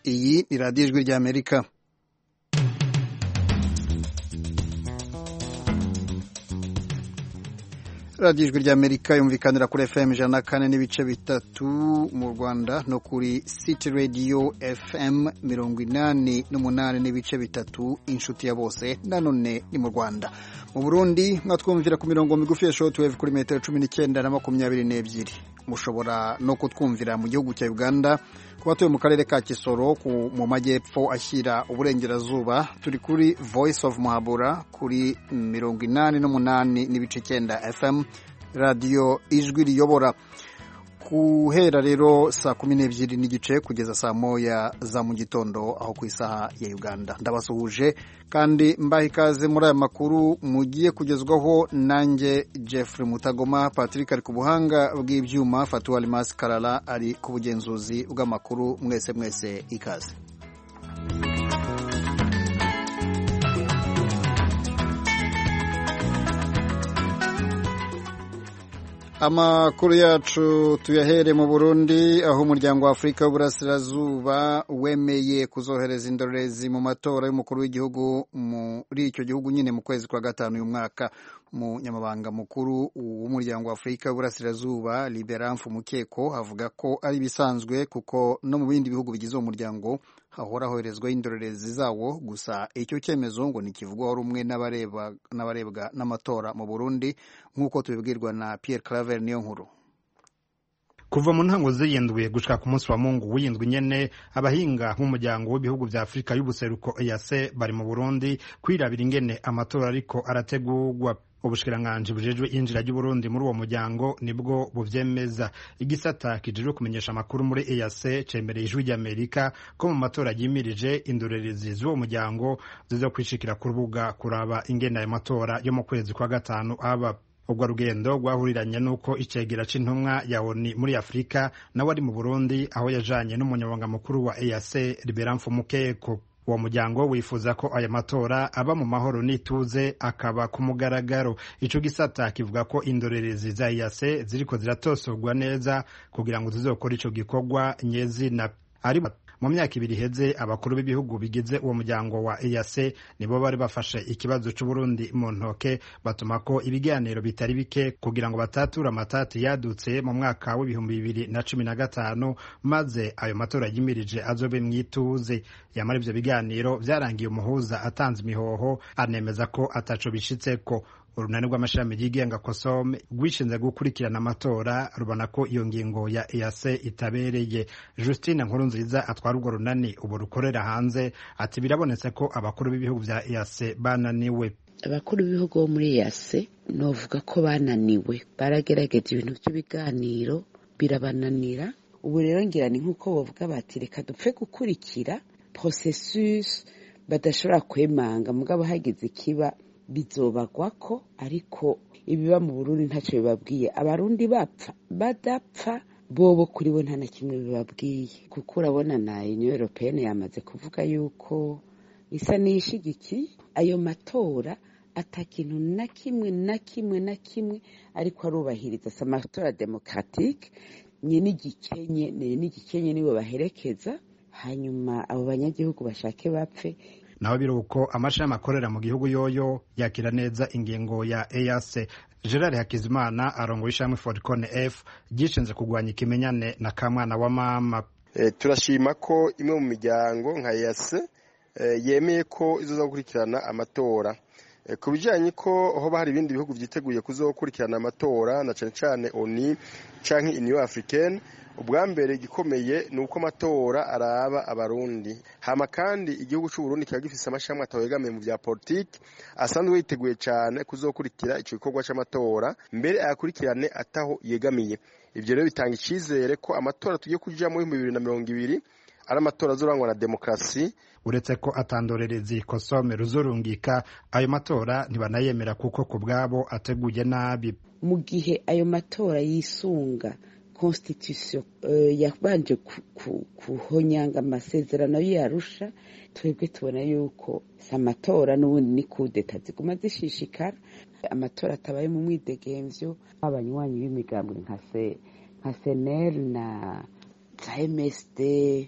Iyi ni radiyo ijwi ry'Amerika. radiyo ijwi ry'Amerika yumvikanira kuri FM 104.3 mu Rwanda no kuri City Radio FM 88.3 inshuti ya bose nanone ni mu Rwanda. Mu Burundi mwatwumvira ku mirongo migufi ya shortwave kuri metero 19 na 22. Mushobora no kutwumvira mu gihugu cya Uganda kubatuye mu karere ka Kisoro mu majyepfo ashyira uburengerazuba. Turi kuri Voice of Muhabura kuri 88.9 FM, radio ijwi riyobora. Kuhera rero saa 12 n'igice kugeza saa 1 za mu gitondo aho ku isaha ya Uganda. Ndabasuhuje kandi mbaha ikaze muri aya makuru mugiye kugezwaho nanjye Jeffrey Mutagoma. Patrick ari ku buhanga bw'ibyuma, Fatou Almas Karala ari ku bugenzuzi bw'amakuru. Mwese ikaze. Amakuru yacu tuyahere mu Burundi, aho umuryango wa Afrika w'Uburasirazuba wemeye kuzohereza indorerezi mu matora y'umukuru w'igihugu muri icyo gihugu nyine mu kwezi kwa gatanu uyu mwaka. Umunyamabanga mukuru w'umuryango wa Afrika w'Uburasirazuba Liberan Mukeko avuga ko ari bisanzwe kuko no mu bindi bihugu bigize uwo muryango hahora hoherezwa indorerezi zawo. Gusa icyo cyemezo ngo nikivugwaho rumwe n'abarebwa n'amatora mu Burundi, nk'uko tubibwirwa na Pierre Claver niyo nkuru. Kuva mu ntango z'iyindwi gushika ku munsi wa Mungu w'iyindwi nyene, abahinga b'umuryango w'ibihugu vya Afrika y'ubuseruko EAC bari mu Burundi kwirabira ingene amatora ariko arategurwa. Ubushikiranganji bujejwe injira ry'Uburundi muri uwo muryango nibwo buvyemeza. Igisata kijejwe kumenyesha amakuru muri EAC cemereye ijwi ry'Amerika ko mu matora yimirije indorerezi z'uwo muryango zizokwishikira ku rubuga kuraba ingene ayo matora yo mu kwezi kwa gatanu aba. Ubwo rugendo rwahuriranye nuko icegera c'intumwa ya ONU muri Afrika nawe ari mu Burundi, aho yajanye n'umunyamabanga mukuru wa EAC Liberan Mukeko. Uwo muryango wifuza ko aya matora aba mu mahoro n'ituze akaba ku mugaragaro. Ico gisata kivuga ko indorerezi za EAC ziriko ziratosorwa neza kugira ngo zizokora ico gikorwa nyezina. Mu myaka ibiri iheze, abakuru b'ibihugu bigize uwo muryango wa EAC nibo bari bafashe ikibazo c'Uburundi mu ntoke, batuma ko ibiganiro bitari bike kugira ngo batature amatati yadutse mu mwaka w'2015, maze ayo matora yimirije azobe mwituze. Yamara ivyo biganiro vyarangiye umuhuza atanze imihoho, anemeza ko ataco bishitseko. Urunani rw'amashami yigenga COSOM rwishinze gukurikirana amatora rubona ko iyo ngingo ya EAC itabereye. Justine Nkurunziza atwara urwo runani ubu rukorera hanze ati birabonetse ko abakuru b'ibihugu vya EAC bananiwe. Abakuru b'ibihugu bo muri EAC novuga ko bananiwe, baragerageje ibintu by'ibiganiro birabananira. Ubu rero ngira ni nkuko bavuga bati reka dupfe gukurikira processus badashobora kwemanga, mugabo hagize ikiba bizobagwako. Ariko ibiba mu Burundi ntacyo bibabwiye. Abarundi bapfa badapfa bobo kuri bo nta na kimwe bibabwiye, kuko urabona na Union Européenne yamaze kuvuga yuko isa n'ishigiki ayo matora, atakintu na kimwe ariko arubahiriza amatora demokratique. N'igikenye niwe baherekeza, hanyuma abo banyagihugu bashake bapfe. Naho biruko amashami akorera mu gihugu yoyo yakira neza ingingo ya EAC. Gerard Hakizimana arongoye ishami Forcon F gishinze kugwanya ikimenyane na kamwana wa mama. Turashima ko imwe mu miryango nka EAC yemeye ko izoza gukurikirana amatora. Ku bijanye ko hoba hari ibindi bihugu vyiteguye kuzokurikirana amatora na cane ONU canke Union Africaine, ubwa mbere gikomeye nuko amatora araba abarundi. Hama kandi igihugu c'u Burundi kiba gifise amashami atawegamiye mu vya politiki, asanzwe yiteguye cane kuzokurikira ico gikorwa c'amatora, mbere ayakurikirane ataho yegamiye. Ivyo rero bitanga icizere ko amatora tugiye kuja mu 2020 ari amatora azorangwa na demokrasi. Uretse ko atandorerezi COSOM ruzurungika, ayo matora ntibanayemera kuko ku bwabo ateguye nabi. Mu gihe ayo matora yisunga constitution yabanje kuhonyanga amasezerano y'Arusha, twebwe tubona yuko amatora n'ubundi ni kudeta ziguma zishishikara. Amatora atabaye mu mwidegemvyo, abanywanyi b'imigambwe nka CNL na MSD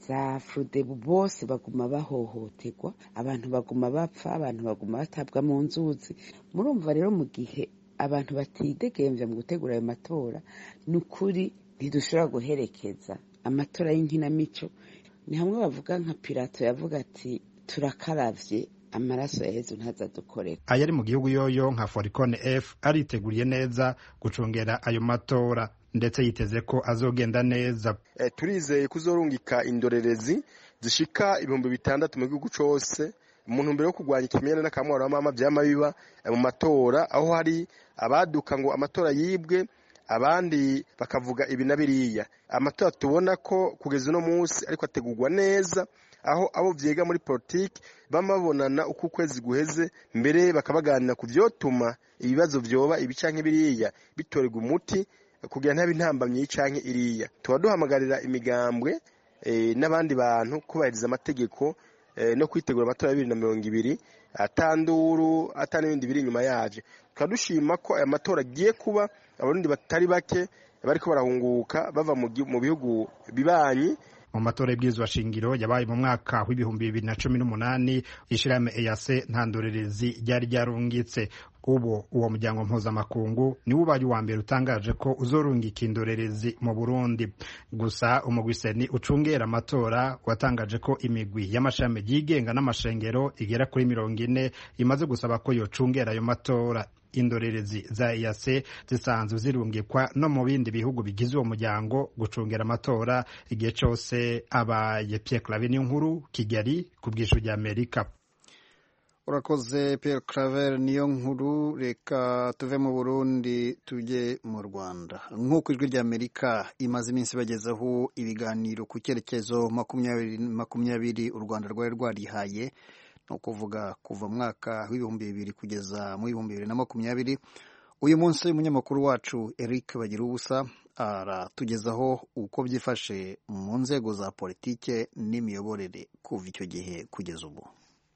za Frodebu bose baguma bahohoterwa, abantu baguma bapfa, abantu baguma batabwa mu nzuzi. Murumva rero mu gihe abantu batidegemvye mu gutegura ayo matora, nukuri ntidushobora guherekeza amatora y'inkinamico. Ni hamwe bavuga nka Pilato yavuga ati turakaravye amaraso ya Yezu ntazadukorera. Ayari mu gihugu yoyo nka Foricone F ariteguriye neza gucungera ayo matora, ndetse yiteze ko azogenda neza. Turizeye kuzorungika indorerezi zishika 6,000 mu gihugu cose mu ntumbero yo kurwanya ikimenyane n'akamwaro w'amama vy'amabiba mu matora, aho hari abaduka ngo amatora yibwe, abandi bakavuga ibi na biriya. Amatora tubona ko kugeza no munsi ariko ategurwa neza, aho abo vyega muri politiki bamabonana uko kwezi guheze, mbere bakabaganira ku vyotuma ibibazo vyoba ibi canke biriya bitorerwa umuti kugira ntabe intambamye canke iriya. Tuba duhamagarira imigambwe n'abandi bantu kubahiriza amategeko no kwitegura amatora ya 2020 atanduru atanibindi biri inyuma yaje. Tukadushima ko aya matora agiye kuba abarundi batari bake bariko barahunguka bava mu bihugu bibanyi. Mu matora y'ibwirizwa shingiro yabaye mu mwaka w'ibihumbi 2018 ishirahamwe EAC nta ndorerezi ryari ryarungitse. Ubu uwo muryango mpuzamakungu ni ubaye wa mbere utangaje ko uzorungika indorerezi mu Burundi. Gusa umugwiseni ucungera amatora watangaje ko imigwi y'amashami yigenga n'amashengero igera kuri 40 imaze gusaba ko yocungera ayo matora. Indorerezi za EAC zisanzwe zirungikwa no mu bindi bihugu bigize uwo muryango gucungera amatora igihe cyose abaye. Pierre Claver Niyonkuru, Kigali, ku bw'ijwi ry'Amerika. Urakoze Pierre Claver Niyonkuru. Reka tuve mu Burundi tujye mu Rwanda. Nk'uko ijwi ry'Amerika imaze iminsi bagezaho ibiganiro ku cyerekezo 2020 u Rwanda rwari rwarihaye, no kuvuga kuva mwaka w'ibihumbi 2000 kugeza mu 2020. Uyu munsi umunyamakuru wacu Eric Bagirubusa aratugezaho uko byifashe mu nzego za politike n'imiyoborere kuva icyo gihe kugeza ubu.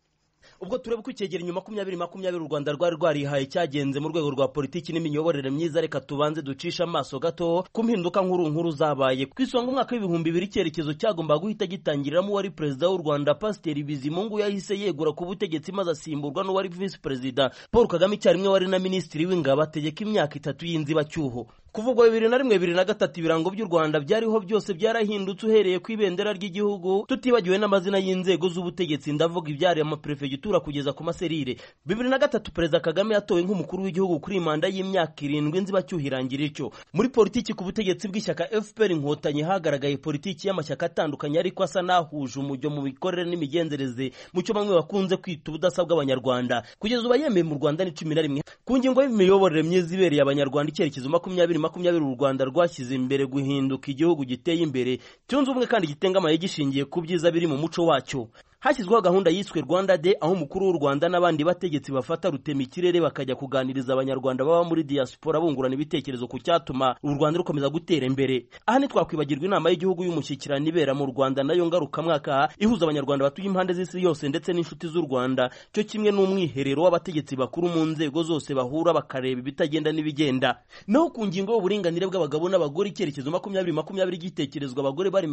Ubwo tureba ko icyegeranyo 2020 u Rwanda rwari rwarihaye cyagenze mu rwego rwa politiki n'imiyoborere myiza, reka tubanze ducisha amaso gato ku mpinduka nkuru zabaye. Ku isonga umwaka w'ibihumbi 2000 icyerekezo cyagombaga guhita gitangiriramo wari perezida w'u Rwanda Pasiteri Bizimungu yahise yegura ku butegetsi maze asimburwa n'uwari vice perezida Paul Kagame, icyarimwe wari na minisitiri w'ingabo, ategeka imyaka 3 y'inzibacyuho. Kuvugwa 2001-2003 ibirango by'u Rwanda byariho byose byarahindutse, uhereye ku ibendera ry'igihugu, tutibagiwe n'amazina y'inzego z'ubutegetsi, ndavuga ibyari amaprefegitura kugeza ku maserire. 2003 perezida Kagame yatowe nk'umukuru w'igihugu kuri manda y'imyaka 7 inzibacyuho irangira ityo. Muri politiki ku butegetsi bw'ishyaka FPR Inkotanyi hagaragaye politiki y'amashyaka atandukanye ariko asa nahuje umujyo mu mikorere n'imigenzereze, mu cyo bamwe bakunze kwita ubudasa bw'abanyarwanda. Kugeza ubu yemeye mu Rwanda ni 11. Ku ngingo y'imiyoborere myiza ibereye abanyarwanda, icyerekezo 2020 u Rwanda rwashyize imbere guhinduka igihugu giteye imbere, cyunze ubumwe kandi gitengamaye gishingiye ku byiza biri mu muco wacyo. Hashyizweho gahunda yiswe Rwanda Day, aho umukuru w'u Rwanda n'abandi bategetsi bafata rutema ikirere bakajya kuganiriza abanyarwanda baba muri diaspora bungurana ibitekerezo ku cyatuma u Rwanda rukomeza gutera imbere. Aha ntitwakwibagirwa inama y'igihugu y'umushyikirano ibera mu Rwanda, nayo ngaruka mwaka ihuza abanyarwanda batuye impande z'isi yose ndetse n'inshuti z'u Rwanda, cyo kimwe n'umwiherero w'abategetsi bakuru mu nzego zose bahura bakareba ibitagenda n'ibigenda. Naho ku ngingo y'uburinganire bw'abagabo n'abagore, icyerekezo 2020 gitekerezwa abagore bari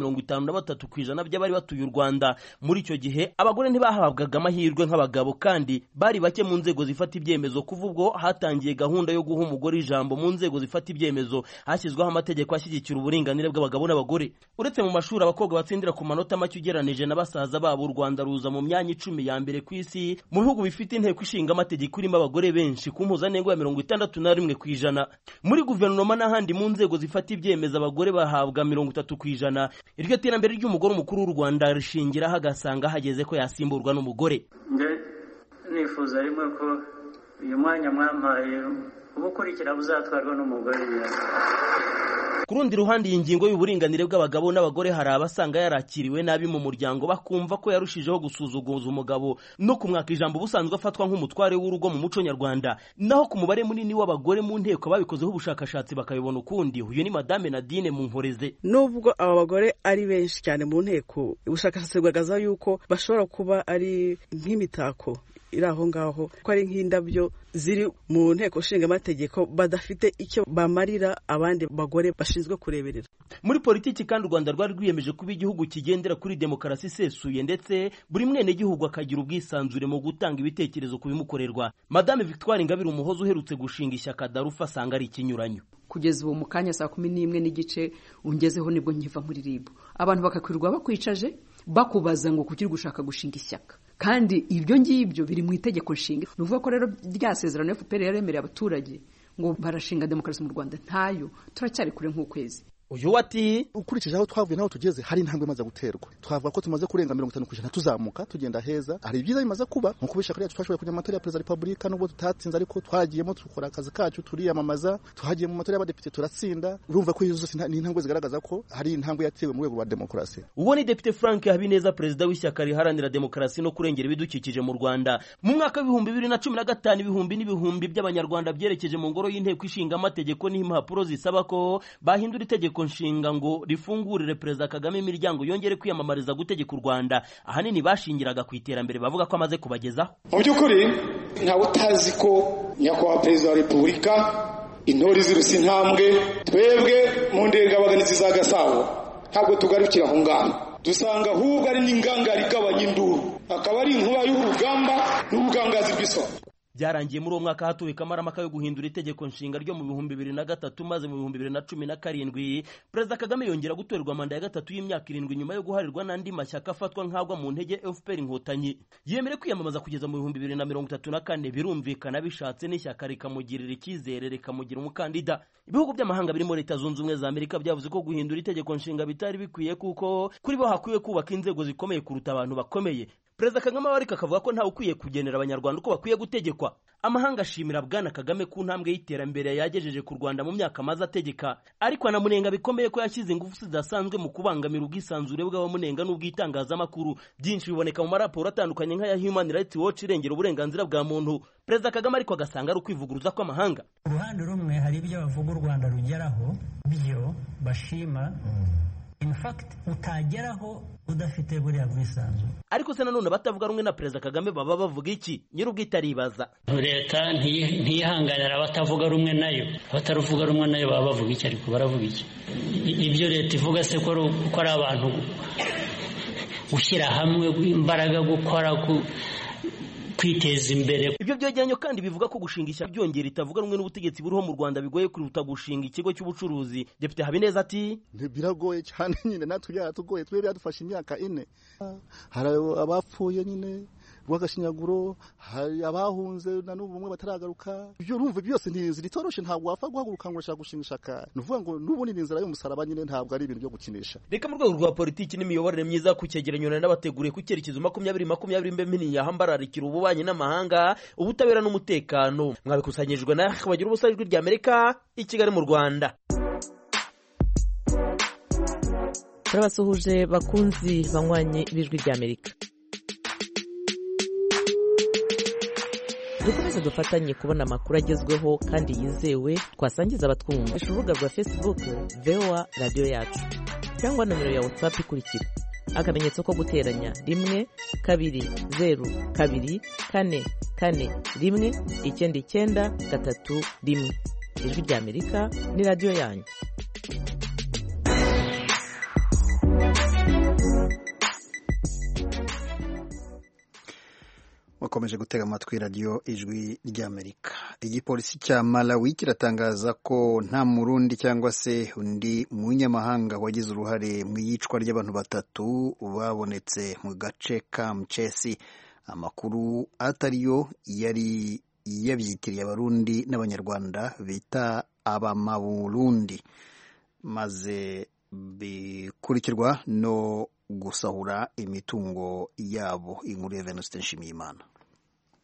53% by'abari batuye u Rwanda. Muri icyo gihe abagore ntibahabwaga amahirwe nk'abagabo, kandi bari bake mu nzego zifata ibyemezo. Kuva ubwo hatangiye gahunda yo guha umugore ijambo mu nzego zifata ibyemezo, hashyizweho amategeko ashyigikira uburinganire bw'abagabo n'abagore. Uretse mu mashuri abakobwa batsindira ku manota make ugeranije na basaza babo, u Rwanda ruza mu myanya 10 ya mbere ku isi mu bihugu bifite inteko ishinga amategeko irimo abagore benshi, ku mpuzandengo ya 61%. Muri guverinoma n'ahandi mu nzego zifata ibyemezo abagore bahabwa 30%. Iryo terambere ry'umugore umukuru w'u Rwanda rishingiraho agasanga hageze ko yasimburwa n'umugore. Nge nifuza rimwe ko uyu mwanya mwampaye ubukurikira buzatwarwa n'umugore. Ku rundi ruhande, iyi ngingo y'uburinganire bw'abagabo n'abagore hari abasanga yarakiriwe nabi mu muryango, bakumva ko yarushijeho gusuzuguza umugabo no kumwaka ijambo busanzwe afatwa nk'umutware w'urugo mu muco nyarwanda. Naho ku mubare munini w'abagore mu nteko babikozeho ubushakashatsi bakabibona ukundi. Uyu ni Madame Nadine Munkoreze. Nubwo aba bagore ari benshi cyane mu nteko, ubushakashatsi bugaragaza yuko bashobora kuba ari nk'imitako iri aho ngaho ko ari nk'indabyo ziri mu nteko nshinga amategeko badafite icyo bamarira abandi bagore bashinzwe kureberera. Muri politiki kandi u Rwanda rwari rwiyemeje kuba igihugu kigendera kuri demokarasi isesuye ndetse buri mwene gihugu akagira ubwisanzure mu gutanga ibitekerezo ku bimukorerwa. Madame Victoire Ingabire Umuhoza uherutse gushinga ishyaka Darufa asanga ari ikinyuranyo. Kugeza ubu mu kanya 11:15 ungezeho nibwo nkiva muri ribu abantu bakakwirirwa bakwicaje bakubaza ngo kuki gushaka gushinga ishyaka kandi ibyo ngibyo biri mu itegeko nshinga. Nuvuga ko rero ryasezerano FPR yaremereye abaturage ngo barashinga demokarasi mu Rwanda ntayo turacyari kure nk'ukwezi. Uyu wati ukurikije aho twavuye naho tugeze hari intambwe imaze guterwa. Twavuga ko tumaze kurenga 50% tuzamuka tugenda heza. Hari ibyiza bimaze kuba nko kubisha kuri twashoboye kujya mu matora ya President wa Republika nubwo tutatsinze ariko twagiyemo tukora akazi kacu turiyamamaza tuhagiye mu matora y'abadepite turatsinda. Urumva ko izo zose ni intambwe zigaragaza ko hari intambwe yatewe mu rwego rwa demokarasi. Uwo ni Depite Frank Habineza perezida w'ishyaka riharanira demokarasi no kurengera ibidukikije mu Rwanda. Mu mwaka wa 2015 ibihumbi by'abanyarwanda byerekeje mu ngoro y'inteko ishinga amategeko n'impapuro zisaba ko bahindura itegeko nshinga ngo rifungurire Perezida Kagame imiryango yongere kwiyamamariza gutegeka u Rwanda. Ahanini bashingiraga ku iterambere bavuga ko amaze kubagezaho. Mu by'ukuri ntawe utazi ko nyakubahwa Perezida wa Repubulika intore zirusi intambwe twebwe mu ndengabaganizi za Gasabo ntabwo tugarukira aho ngaho dusanga ahubwo ari n'ingangari igabanya induru akaba ari inkuba y'urugamba n'ubugangazi bw'isoko. Byarangiye muri uwo mwaka hatuwe kamaramaka yo guhindura itegeko nshinga ryo mu 2003 maze mu 2017 Perezida Kagame yongera gutorerwa manda ya gatatu y'imyaka 7 nyuma yo guharirwa n'andi mashyaka afatwa nk'agwa mu ntege FPR Inkotanyi. Yemere kwiyamamaza kugeza mu 2034 birumvikana bishatse n'ishyaka rikamugirira icyizere rikamugira umukandida. Ibihugu by'amahanga birimo Leta Zunze Ubumwe za Amerika byavuze ko guhindura itegeko nshinga bitari bikwiye kuko kuri bo hakwiye kubaka inzego zikomeye kuruta abantu bakomeye. Perezida Kagame warika akavuga ko ntawe ukwiye kugenera abanyarwanda uko bakwiye gutegekwa. Amahanga ashimira Bwana Kagame ku ntambwe y'iterambere yagejeje ku Rwanda mu myaka maze ategeka, ariko anamunenga bikomeye ko yashyize ingufu zidasanzwe mu kubangamira ubwisanzure bw'abamunenga n'ubwitangazamakuru. Byinshi biboneka mu maraporo atandukanye nk'aya Human Rights Watch irengera uburenganzira bwa muntu. Perezida Kagame ariko agasanga ari ukwivuguruza kw'amahanga. Uruhande rumwe hari ibyo bavuga u Rwanda rugeraho byo bashima in fact utageraho udafite buriya bwisanzure. Ariko se nanone batavuga rumwe na Perezida Kagame baba bavuga iki? Nyir'ubwite aribaza. Leta ntiyihanganira abatavuga rumwe nayo, abataruvuga rumwe nayo baba bavuga iki? Ariko baravuga iki? Ibyo leta ivuga se ko ari abantu gushyira hamwe imbaraga gukora kwiteza imbere. Ibyo byegeranyo kandi bivuga ko gushinga ishyaka byongera itavuga rumwe n'ubutegetsi buriho mu Rwanda bigoye kuruta gushinga ikigo cy'ubucuruzi. Depite Habineza ati biragoye cyane nyine natwe byatugoye twebwe yadufashe imyaka 4 hari abapfuye nyine rwagashinyaguro hari abahunze na n'ubu bumwe bataragaruka. Ibyo urumva byose ntiziritoroshe ntabwo wafa guhaguruka ngo ushaka gushinga ishaka. Nuvuga ngo n'ubundi n'inzira y'umusaraba nyine ntabwo ari ibintu byo gukinisha. Reka mu rwego rwa politiki n'imiyoborere myiza ku cyegeranyo n'abateguriye ku cyerekezo 2020 mbemini yahambararikira ububanyi n'amahanga ubutabera n'umutekano. Mwabikusanyijwe na bagira ubusajwi rya Amerika i Kigali mu Rwanda. Turabasuhuje bakunzi banywanye ibijwi rya Amerika. Dukomeze dufatanye kubona amakuru agezweho kandi yizewe twasangiza abatwumva. Urubuga rwa Facebook VOA Radio Yacu cyangwa nomero ya WhatsApp ikurikira akamenyetso ko guteranya 1 2 0 2 4 4 1 9 9 3 1. Ijwi rya Amerika ni radio yanyu. Wakomeje gutega amatwi radio Ijwi ry'Amerika. Igipolisi cya Malawi kiratangaza ko nta Murundi cyangwa se undi munyamahanga wagize uruhare mu yicwa ry'abantu 3 babonetse mu gace ka Mchesi. Amakuru atariyo yari yabyitiriye abarundi n'abanyarwanda bita abamaburundi, maze bikurikirwa no gusahura imitungo yabo. Inkuru ya Venuste Nshimiyimana.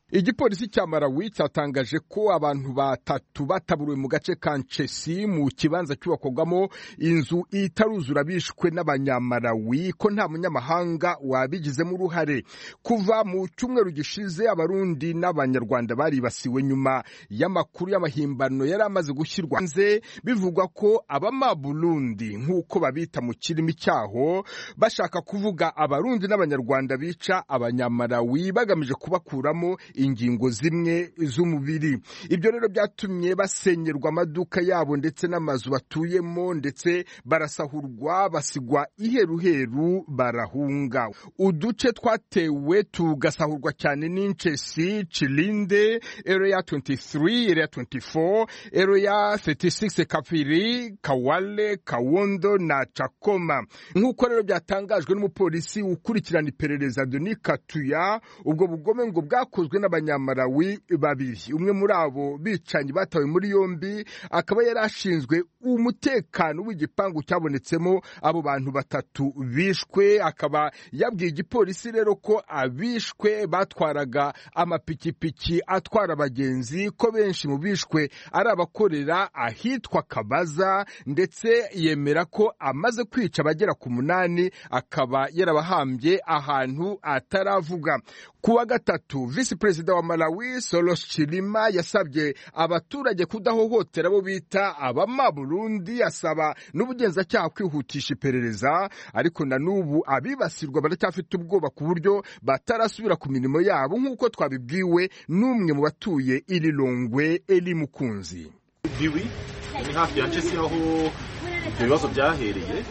Igipolisi cya Malawi cyatangaje ko abantu batatu bataburiwe mu gace ka Nchesi mu kibanza cyubakwagamo inzu itaruzura bishwe n'abanyamalawi, ko nta munyamahanga wabigizemo uruhare. Kuva mu cyumweru gishize abarundi n'abanyarwanda baribasiwe nyuma y'amakuru y'amahimbano yari amaze gushyirwa hanze bivugwa ko abamaburundi nk'uko babita mu kirimi cyaho bashaka kuvuga abarundi n'abanyarwanda bica abanyamalawi bagamije kubakuramo ingingo zimwe z'umubiri. Ibyo rero byatumye basenyerwa amaduka yabo ndetse n'amazu batuyemo, ndetse barasahurwa basigwa iheruheru barahunga. Uduce twatewe tugasahurwa cyane n'Inchesi, Chilinde, Area 23, Area 24, Area 36 Kapiri, Kawale, Kawondo na Chakoma. Nk'uko rero byatangajwe n'umupolisi ukurikirana iperereza Denis Katuya, ubwo bugome ngo bwakozwe n'abanyamalawi babiri. Umwe muri abo bicanyi batawe muri yombi akaba yari ashinzwe umutekano w'igipangu cyabonetsemo abo bantu batatu bishwe. Akaba yabwiye igipolisi rero ko abishwe batwaraga amapikipiki atwara abagenzi, ko benshi mu bishwe ari abakorera ahitwa Kabaza, ndetse yemera ko amaze kwica abagera ku 8 akaba yarabahambye ahantu ataravuga. Kuwa gatatu Vice President wa Malawi Solos Chilima yasabye abaturage kudahohotera abo bita abamaburundi, asaba n'ubugenzacyaha kwihutisha iperereza, ariko na n'ubu abibasirwa baracyafite ubwoba ku buryo batarasubira ku mirimo yabo, nk'uko twabibwiwe n'umwe mu batuye Ililongwe, Eli Mukunzi. Biwi ni hafi ya Nchesi aho ibyo bibazo byahereye,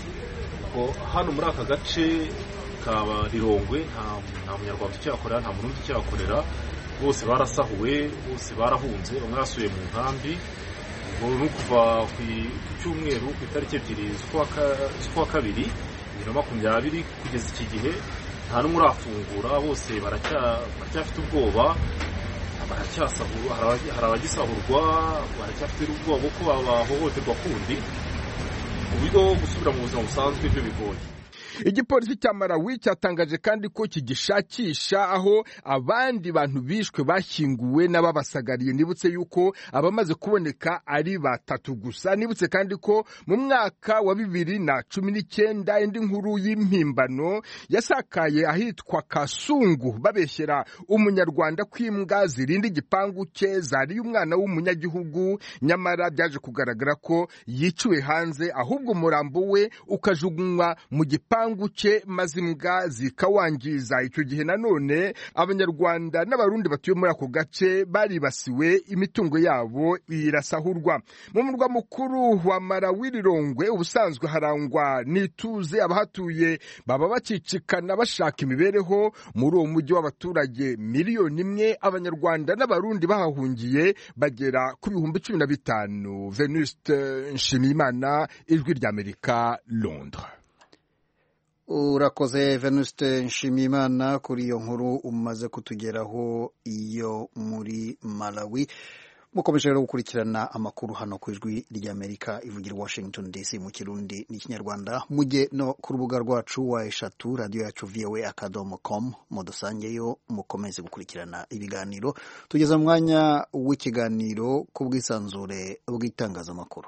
ko hano muri aka gace kaba Lilongwe nta munyarwanda cyakorera, nta murundi cyakorera, bose barasahuwe, bose barahunze, bamwe basuye mu nkambi. Ngo kuva ku cyumweru ku itariki 2 z'ukwa kabiri 2020 kugeza iki gihe nta n'umwe urafungura, bose baracyafite ubwoba, baracyasahurwa, hari abagisahurwa, baracyafite ubwoba ko bahohoterwa kundi, uburyo gusubira mu buzima busanzwe byo bigoye. Igipolisi cya Malawi cyatangaje kandi ko kigishakisha aho abandi bantu bishwe bashyinguwe n'ababasagariye. Nibutse yuko abamaze kuboneka ari batatu gusa. Nibutse kandi ko mu mwaka wa 2019 indi nkuru y'impimbano yasakaye ahitwa Kasungu babeshyera umunyarwanda kwimbwa zirinda igipangu cye zari umwana w'umunyagihugu, nyamara byaje kugaragara ko yiciwe hanze, ahubwo umurambo we ukajugunywa mu gipangu cye maze imbwa zikawangiza. Icyo gihe nanone abanyarwanda n'abarundi batuye muri ako gace baribasiwe, imitungo yabo irasahurwa. Mu murwa mukuru wa Malawi Lilongwe ubusanzwe harangwa n'ituze, abahatuye baba bakicikana bashaka imibereho. Muri uwo mujyi w'abaturage 1,000,000, abanyarwanda n'abarundi bahahungiye bagera ku 15,000. Venuste Nshimiyimana, Ijwi ry'Amerika, Londres. Urakoze Venuste Nshimiyimana kuri iyo nkuru umaze kutugeraho iyo muri Malawi. Mukomeje rero gukurikirana amakuru hano ku Ijwi ry'Amerika ivugira Washington DC mu Kirundi n'Ikinyarwanda. Mujye no ku rubuga rwacu wa eshatu radio yacu voa.com mudusangeyo mukomeze gukurikirana ibiganiro. Tugeze mu mwanya w'ikiganiro ku bwisanzure bw'itangazamakuru.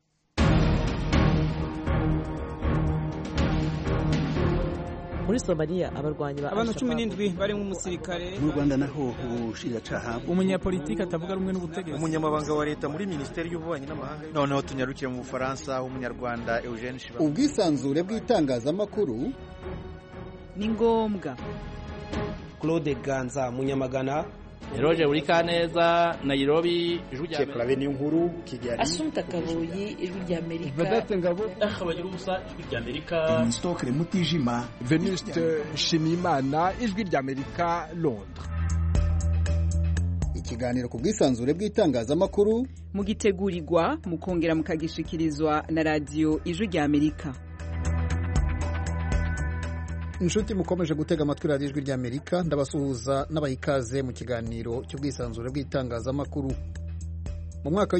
Muri Somalia abarwanyi ba abantu 17 bari mu musirikare. Mu Rwanda naho ubushinjacyaha, umunyapolitiki atavuga rumwe n'ubutegetsi, umunyamabanga wa leta muri Minisiteri y'Ububanyi n'Amahanga. Noneho tunyarukire mu Bufaransa, umunyarwanda Eugene Shiba. Ubwisanzure bw'itangazamakuru ni ngombwa. Claude Ganza Munyamagana, Roger Urikaneza, Nairobi, Ijwi ry'Amerika, nkuru Kigali, Asumta Kaboyi, Ijwi ry'Amerika, Badate Ngabo, Ahabagira ubusa, Ijwi ry'Amerika, Stokre Mutijima, Venuste Nshimiyimana, Ijwi ry'Amerika, Londres. Ikiganiro ku bwisanzure bw'itangazamakuru mugitegurirwa mukongera mukagishikirizwa na radio Ijwi ry'Amerika. Inshuti mukomeje gutega amatwi radio Ijwi ry'Amerika, ndabasuhuza n'abayikaze mu kiganiro cy'ubwisanzure bw'itangazamakuru. Mu mwaka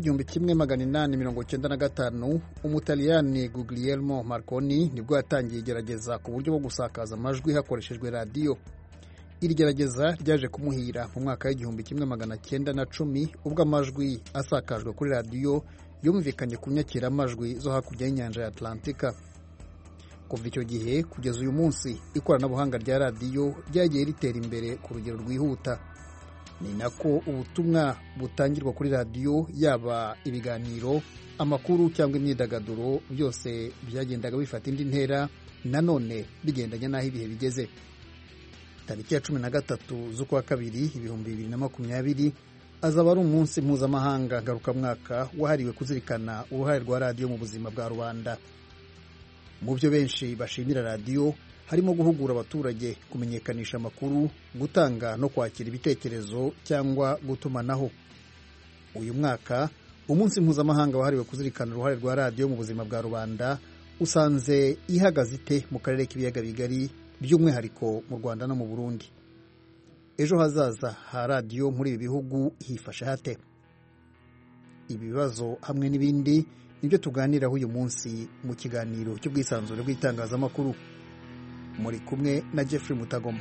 w'1895 Umutaliyani Guglielmo Marconi nibwo yatangiye igerageza ku buryo bwo gusakaza amajwi hakoreshejwe radio. iri gerageza ryaje kumuhira mu mwaka w'igihumbi kimwe magana cyenda na cumi ubwo amajwi asakajwe kuri radiyo yumvikanye ku nyakiramajwi zo hakurya y'inyanja ya Atlantika. Kuva icyo gihe kugeza uyu munsi ikoranabuhanga rya radiyo ryagiye ritera imbere ku rugero rwihuta. Ni nako ubutumwa butangirwa kuri radiyo, yaba ibiganiro, amakuru cyangwa imyidagaduro, byose byagendaga bifata indi ntera, nanone bigendanye n'aho ibihe bigeze. Tariki ya 13 z'ukwa kabiri 2020 azaba ari umunsi mpuzamahanga ngarukamwaka wahariwe kuzirikana uruhare rwa radiyo mu buzima bwa rubanda. Mu byo benshi bashimira radiyo harimo guhugura abaturage, kumenyekanisha amakuru, gutanga no kwakira ibitekerezo cyangwa gutumanaho. Uyu mwaka umunsi mpuzamahanga wahariwe kuzirikana uruhare rwa radiyo mu buzima bwa rubanda usanze ihagaze ite mu karere k'ibiyaga bigari, by'umwihariko mu Rwanda no mu Burundi. Ejo hazaza ha radiyo muri ibi bihugu hifashe hate? Ibi bibazo hamwe n'ibindi nibyo tuganiraho uyu munsi mu kiganiro cy'ubwisanzure bw'itangazamakuru. Muri kumwe na Jeffrey Mutagoma.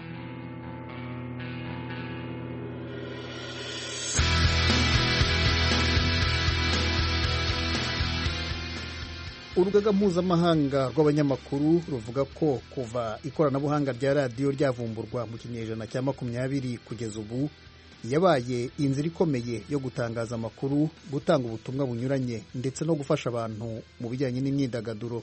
Urugaga mpuzamahanga rw'abanyamakuru ruvuga ko kuva ikoranabuhanga rya radiyo ryavumburwa mu kinyejana cya 20 kugeza ubu yabaye inzira ikomeye yo gutangaza amakuru, gutanga ubutumwa bunyuranye ndetse no gufasha abantu mu bijyanye n'imyidagaduro.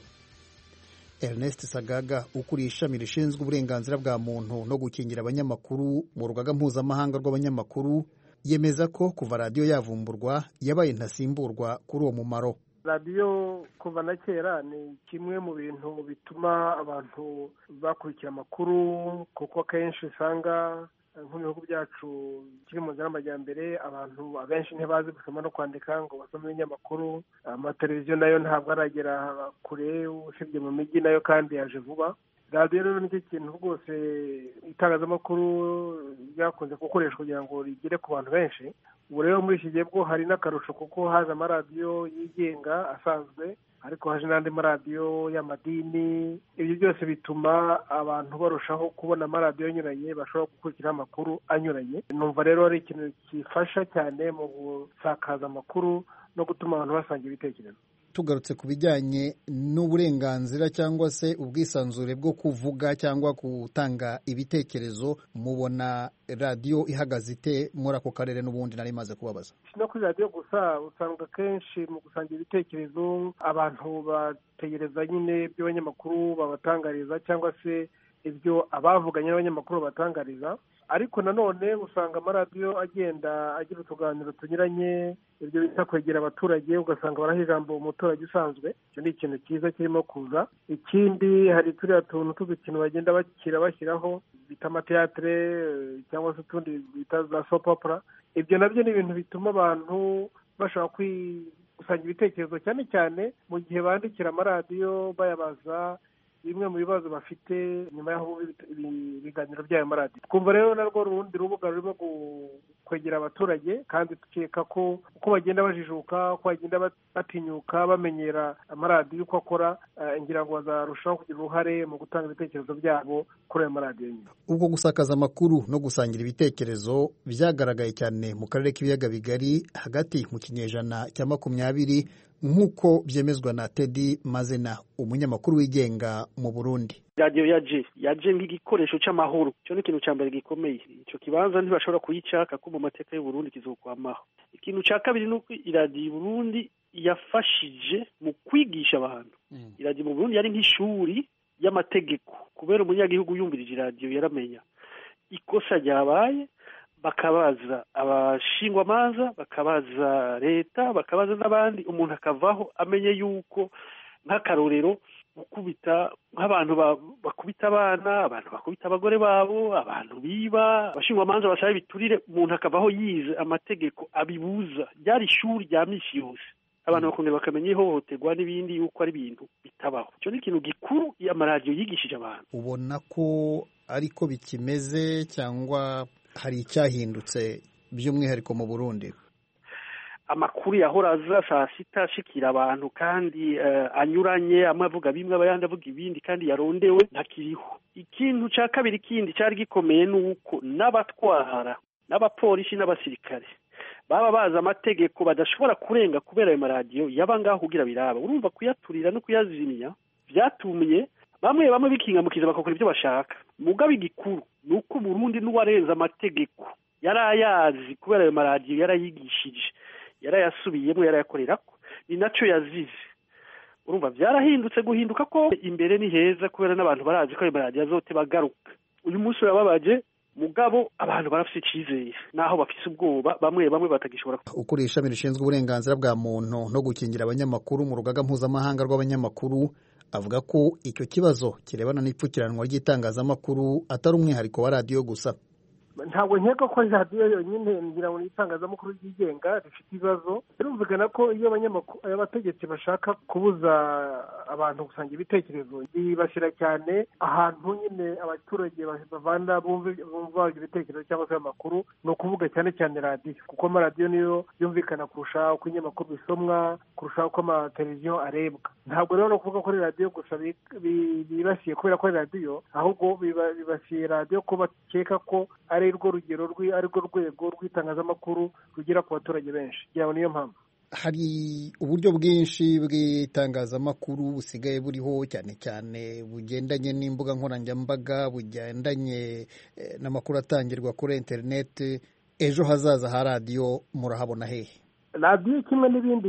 Ernest Sagaga ukuriye ishami rishinzwe uburenganzira bwa muntu no gukingira abanyamakuru mu rugaga mpuzamahanga rw'abanyamakuru yemeza ko kuva radiyo yavumburwa yabaye ntasimburwa kuri uwo mumaro. radiyo kuva na kera ni kimwe mu bintu bituma abantu bakurikira amakuru, kuko akenshi usanga nko mu bihugu byacu kiri mu nzira y'amajyambere abantu abenshi ntibazi gusoma no kwandika ngo basome ibinyamakuru. Amateleviziyo nayo ntabwo aragera kure, usibye mu mijyi nayo kandi yaje vuba. radiyo rero nicyo kintu rwose itangazamakuru ryakunze gukoreshwa kugira ngo rigere ku bantu benshi. Ubu rero muri iki gihe bwo hari n'akarusho, kuko haje amaradiyo yigenga asanzwe, ariko haje n'andi maradiyo y'amadini. Ibyo byose bituma abantu barushaho kubona amaradiyo anyuranye bashobora gukurikira amakuru anyuranye. Numva rero ari ikintu gifasha cyane mu gusakaza amakuru no gutuma abantu basanga ibitekerezo. Tugarutse ku bijyanye n'uburenganzira cyangwa se ubwisanzure bwo kuvuga cyangwa gutanga ibitekerezo, mubona radiyo ihagaze ite muri ako karere? N'ubundi nari maze kubabaza. No kuri radiyo gusa usanga kenshi mu gusangira ibitekerezo abantu bategereza nyine ibyo abanyamakuru babatangariza cyangwa se ibyo abavuganye n'abanyamakuru babatangariza, ariko nanone usanga amaradiyo agenda agira utuganiro tunyuranye, ibyo bita kwegera abaturage, ugasanga baraha ijambo umuturage usanzwe. Icyo ni ikintu cyiza kirimo kuza. Ikindi hari turiya tuntu tw'udukino bagenda bashyiraho bita amateatire cyangwa se utundi bita za soap opera. Ibyo nabyo ni ibintu bituma abantu bashobora gusangira ibitekerezo, cyane cyane mu gihe bandikira amaradiyo bayabaza bimwe mu bibazo bafite nyuma y'aho ibiganiro by'ayo maradiyo. Twumva rero narwo urundi rubuga rurimo kwegera abaturage, kandi tukeka ko uko bagenda bajijuka, uko bagenda batinyuka bamenyera amaradiyo uko akora, ngira ngo bazarushaho kugira uruhare mu gutanga ibitekerezo byabo kuri ayo maradiyo nyine. Ubwo gusakaza amakuru no gusangira ibitekerezo byagaragaye cyane mu karere k'ibiyaga bigari hagati mu kinyejana cya 20 nk'uko byemezwa na Teddy Mazena, umunyamakuru wigenga mu Burundi. radiyo yaje nk'igikoresho cy'amahoro. Cyo ni ikintu cya mbere gikomeye. Icyo kibanza ntibashobora kuyicaka ko mu mateka y'u Burundi kizokwamaho. Ikintu cya kabiri ni uko iradiyo y'u Burundi yafashije mu kwigisha abantu. Iradiyo mu Burundi yari nk'ishuri y'amategeko, kubera umunyagihugu yumvirije iradiyo yaramenya ikosa ryabaye, bakabaza abashingwamanza, bakabaza leta, bakabaza n'abandi, umuntu akavaho amenye yuko nk'akarorero gukubita nk'abantu bakubita abana, abantu bakubita abagore babo, abantu biba, abashingwamanza basaba ibiturire, umuntu akavaho yize amategeko abibuza. Ryari ishuri rya misi yose, abantu bakongera bakamenya ihohoterwa n'ibindi yuko ari ibintu bitabaho. Icyo ni ikintu gikuru amaradiyo yigishije abantu. Ubona ko ariko bikimeze cyangwa hari icyahindutse by'umwihariko mu Burundi? amakuru yahora aza saa sita ashikira abantu kandi anyuranye, amwe avuga bimwe abayandi avuga ibindi kandi yarondewe ntakiriho. Ikintu ca kabiri kindi cari gikomeye nuko n'abatwara n'abapolisi n'abasirikare baba bazi amategeko badashobora kurenga kubera ayo maradiyo yaba ngaho kugira biraba. Urumva kuyaturira no kuyazimya vyatumye bamwe bikingamukiza bakakora ibyo bashaka. Mugabe igikuru nuko Burundi n'uwarenza amategeko yarayazi kubera ayo maradiyo yarayigishije, yarayasubiyemo, yarayakorerako, ni naco yazize. Urumva vyarahindutse, guhinduka ko imbere ni heza kubera n'abantu barazi ko ayo maradiyo azote bagaruka. Uyu munsi urababaje mugabo abantu barafise icizere naho bafise ubwoba, bamwe batagishobora. Ukuriye ishami rishinzwe uburenganzira bwa muntu no gukingira abanyamakuru mu rugaga mpuzamahanga rw'abanyamakuru avuga ko icyo kibazo kirebana n'ipfukiranwa ry'itangazamakuru atari umwihariko wa radiyo gusa. Ntabwo nkeka ko radiyo yonyine ngira ngo itangazamakuru ryigenga rifite ibibazo. Birumvikana ko iyo abategetsi bashaka kubuza abantu gusangira ibitekerezo bibashyira cyane ahantu nyine abaturage bavana bumva ibitekerezo cyangwa se amakuru, ni ukuvuga cyane cyane radiyo, kuko amaradiyo niyo yumvikana kurusha uko inyamakuru bisomwa, kurusha uko amateleviziyo arebwa. Ntabwo rero no kuvuga ko ari radiyo gusa bibasiye kubera ko ari radiyo, ahubwo bibasiye radiyo ko bakeka ko ari rwo rugero ari rwo rwego rw'itangazamakuru rugera ku baturage benshi. Yawe niyo mpamvu hari uburyo bwinshi bw'itangazamakuru busigaye buriho, cyane cyane bugendanye n'imbuga nkoranyambaga, bugendanye n'amakuru atangirwa kuri interineti. Ejo hazaza ha radiyo murahabona hehe? Radiyo kimwe n'ibindi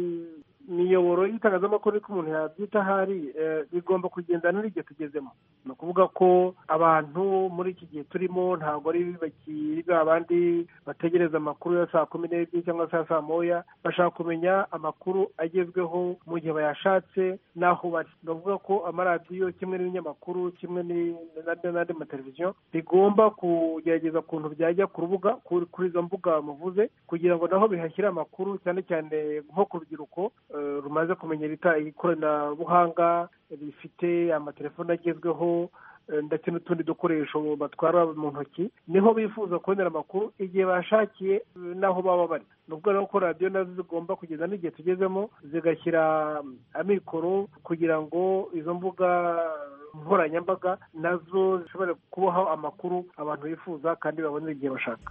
imiyoboro y'itangazamakuru ko umuntu yabyita ahari bigomba kugendana n'igihe tugezemo. Ni ukuvuga ko abantu muri iki gihe turimo ntabwo ari bakiriga abandi bategereza amakuru ya saa 12 cyangwa saa moya, bashaka kumenya amakuru agezweho mu gihe bayashatse n'aho bari. Ni ukuvuga ko amaradiyo kimwe n'ibinyamakuru kimwe n'andi mateleviziyo bigomba kugerageza ukuntu byajya ku rubuga kuri izo mbuga muvuze, kugira ngo naho bihashyire amakuru cyane cyane nko ku rubyiruko rumaze kumenya ikoranabuhanga, rifite amatelefone agezweho ndetse n'utundi dukoresho batwara mu ntoki, niho bifuza kubonera amakuru igihe bashakiye n'aho baba bari. Ni ukuvuga ko radiyo nazo zigomba kugeza n'igihe tugezemo zigashyira amikoro kugira ngo izo mbuga nkoranyambaga nazo zishobore kubaho amakuru abantu bifuza kandi babonera igihe bashaka.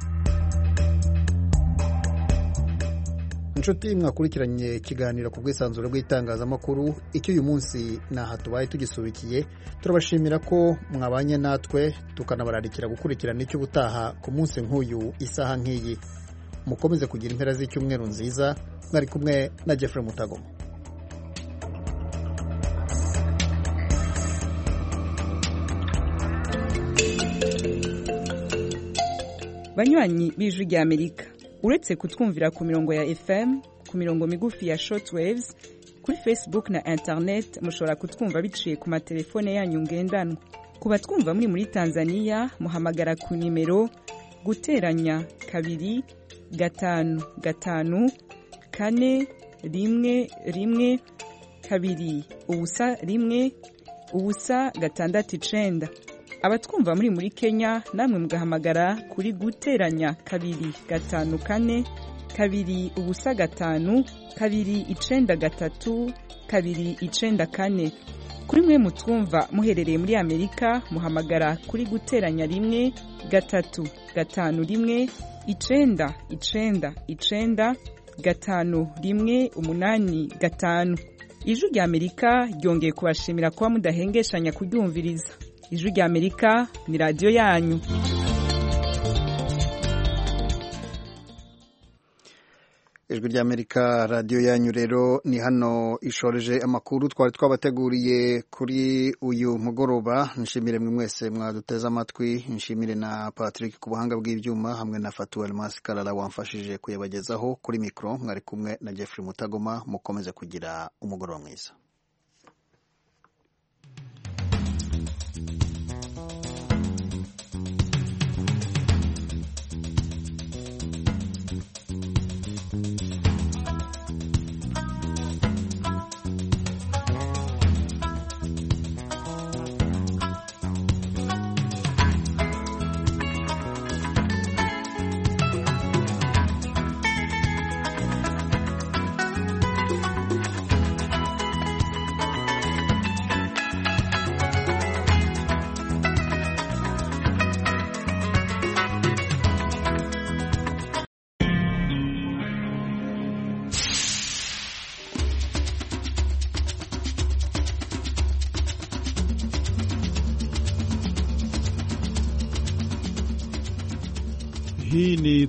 Inshuti mwakurikiranye ikiganiro ku bwisanzure bw'itangazamakuru, icyo uyu munsi naha tubaye tugisubikiye. Turabashimira ko mwabanye natwe, tukanabararikira gukurikirana icyo ubutaha ku munsi nk'uyu isaha nk'iyi. Mukomeze kugira impera z'icyumweru nziza. Mwari kumwe na Jeffrey Mutagoma. Banywanyi b'Ijwi ry'Amerika, uretse kutwumvira ku mirongo ya FM, ku mirongo migufi ya shortwaves, kuri Facebook na internet mushobora kutwumva biciye ku matelefone yanyu ngendanwa. Ku batwumva muri Tanzania muhamagara ku nimero guteranya 2 5 5 4 1 1 2 ubusa 1 ubusa 6 abatwumva muri Kenya namwe mugahamagara kuri guteranya 2 5 4 2 ubusa 5 2 9 3 2 9 4. Kuri mwe mutwumva muherereye muri Amerika muhamagara kuri guteranya 1 3 5 1 9 9 9 5 1 8 5. Ijwi ry'Amerika ryongeye kubashimira kuba mudahengeshanya kuryumviriza. Ijwi ry'Amerika ni radio yanyu. Ijwi ry'Amerika radio yanyu rero ni hano ishoreje amakuru twari twabateguriye kuri uyu mugoroba. Nshimire mwe mwese mwaduteze amatwi, nshimire na Patrick ku buhanga bw'ibyuma hamwe na Fatou Almas Kalala wamfashije kuyabagezaho. Kuri mikro mwari kumwe na Jeffrey Mutagoma. Mukomeze kugira umugoroba mwiza. Hii ni